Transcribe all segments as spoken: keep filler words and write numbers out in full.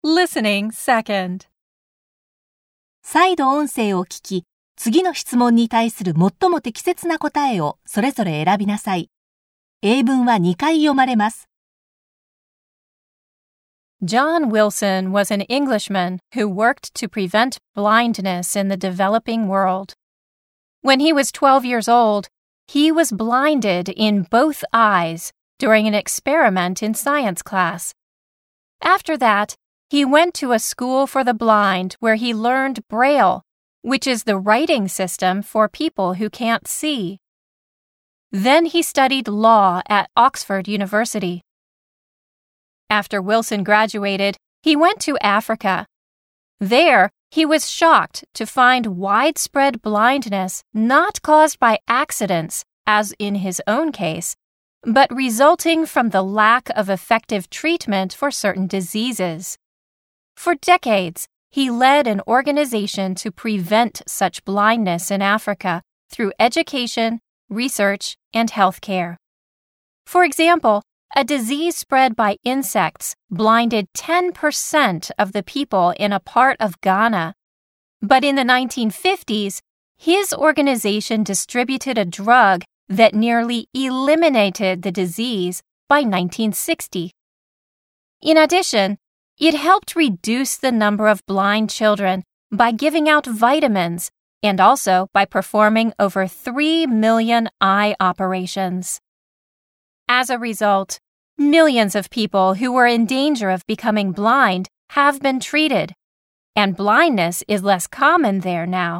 Listening second. 再度音声を聞き、次の質問に対する最も適切な答えをそれぞれ選びなさい。英文はにかい読まれます。 John Wilson was an Englishman who worked to prevent blindness in the developing world. When he was twelve years old, he was blinded in both eyes during an experiment in science class. After that, he went to a school for the blind where he learned Braille, which is the writing system for people who can't see. Then he studied law at Oxford University. After Wilson graduated, he went to Africa. There, he was shocked to find widespread blindness not caused by accidents, as in his own case, but resulting from the lack of effective treatment for certain diseases. For decades, he led an organization to prevent such blindness in Africa through education, research, and healthcare. For example, a disease spread by insects blinded ten percent of the people in a part of Ghana. But in the nineteen fifties, his organization distributed a drug that nearly eliminated the disease by nineteen sixty. In addition, it helped reduce the number of blind children by giving out vitamins and also by performing over three million eye operations. As a result, millions of people who were in danger of becoming blind have been treated, and blindness is less common there now.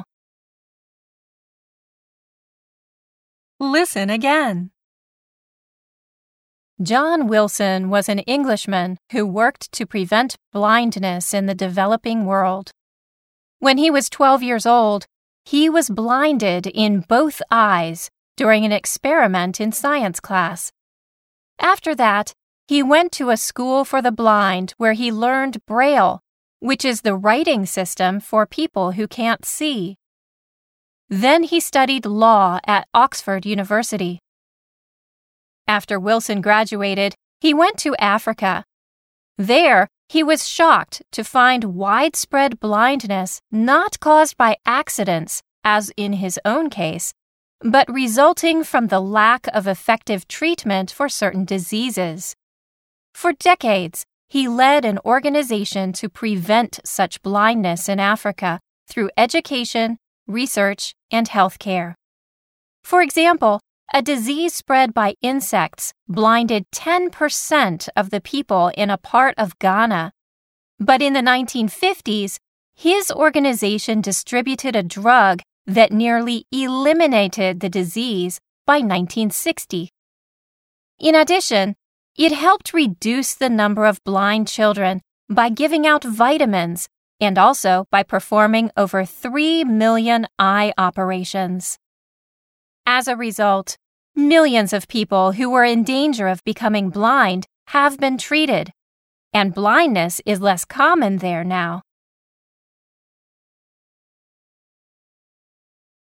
Listen again. John Wilson was an Englishman who worked to prevent blindness in the developing world. When he was twelve years old, he was blinded in both eyes during an experiment in science class. After that, he went to a school for the blind where he learned Braille, which is the writing system for people who can't see. Then he studied law at Oxford University. After Wilson graduated, he went to Africa. There, he was shocked to find widespread blindness not caused by accidents, as in his own case, but resulting from the lack of effective treatment for certain diseases. For decades, he led an organization to prevent such blindness in Africa through education, research, and healthcare. For example, a disease spread by insects blinded ten percent of the people in a part of Ghana. But in the nineteen fifties, his organization distributed a drug that nearly eliminated the disease by nineteen sixty. In addition, it helped reduce the number of blind children by giving out vitamins and also by performing over three million eye operations. As a result, millions of people who were in danger of becoming blind have been treated, and blindness is less common there now.